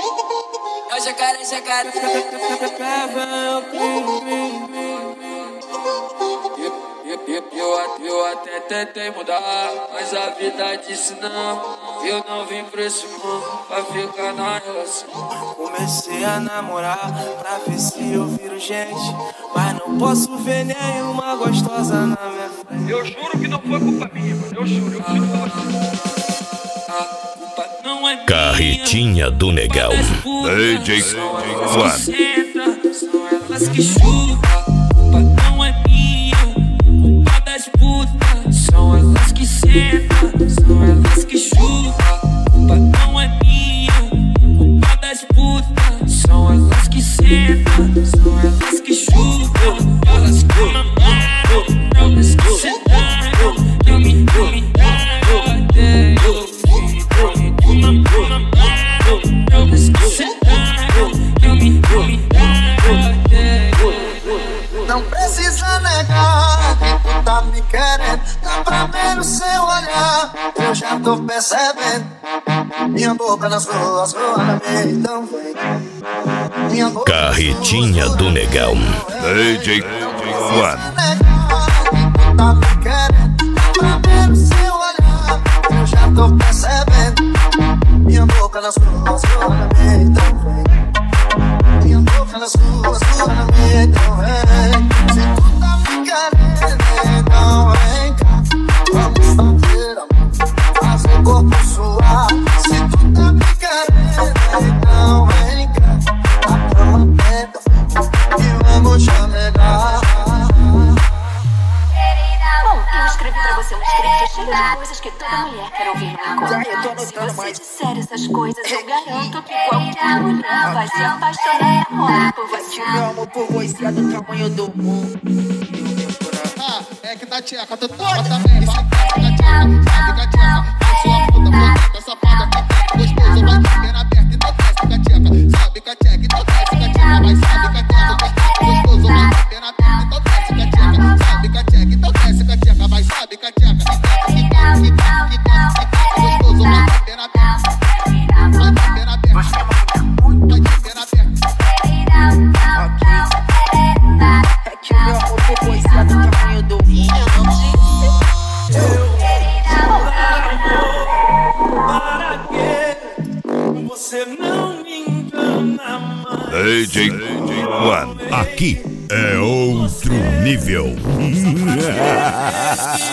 É o jacaré, jacaré. Eu até tentei mudar, mas a vida disse não. Eu não vim pra esse mundo pra ficar na relação. Comecei a namorar pra ver se eu viro gente, mas não posso ver nenhuma gostosa na minha frente. Eu juro que não foi culpa minha, mano. Eu juro pra você. A culpa não é minha. Carretinha do Negão. DJ Juan. São elas que chutam. A culpa não é minha. Culpa das putas. São elas que sentam. São elas que chutam. A culpa não é minha. Culpa das putas. São elas que sentam. São elas que chutam. Elas que mamaram. Elas que sentaram. Eu me dei. Não precisa negar que tu tá me querendo. Dá pra ver no seu olhar, eu já tô percebendo. Minha boca nas ruas, então vem. Minha boca Carretinha do Negão. DJ Juan. Tu tá me querendo. Dá pra ver no seu olhar, eu já tô percebendo. Minha boca nas ruas, então vem. Minha boca nas ruas, então vem. Se tu tá me querendo, então vem cá. Vamos fazer amor, fazer o corpo suar. Se tu tá me querendo, então vem cá. A cama tenta e vamos chamegar. Bom, eu escrevi pra você um script cheio de coisas que toda mulher quer ouvir no encontro. Eu tô Se anotando você mais. disser essas coisas, eu garanto que qualquer mulher vai se apaixonar e morrer por você. Meu amor por você é do tamanho do mundo. É que tá tcheca, tu toma também. Vai, fica tcheca. A sua puta, puta, safada, gostoso, vai ficar aberto, então desce, fica tcheca. Sabe, fica tcheca, então desce, fica tcheca. Vai, sabe, fica tcheca, gostoso, vai ficar aberto, então desce, fica tcheca. Sabe, fica tcheca, então desce, fica tcheca. Vai, sabe, fica tcheca. Gostoso, vai ficar aberto. Vai ficar aberto. Vai ficar aberto. É que o meu amor por você é do tamanho do mundo. Para que você não me engana mais. DJ Juan. Aqui é outro nível.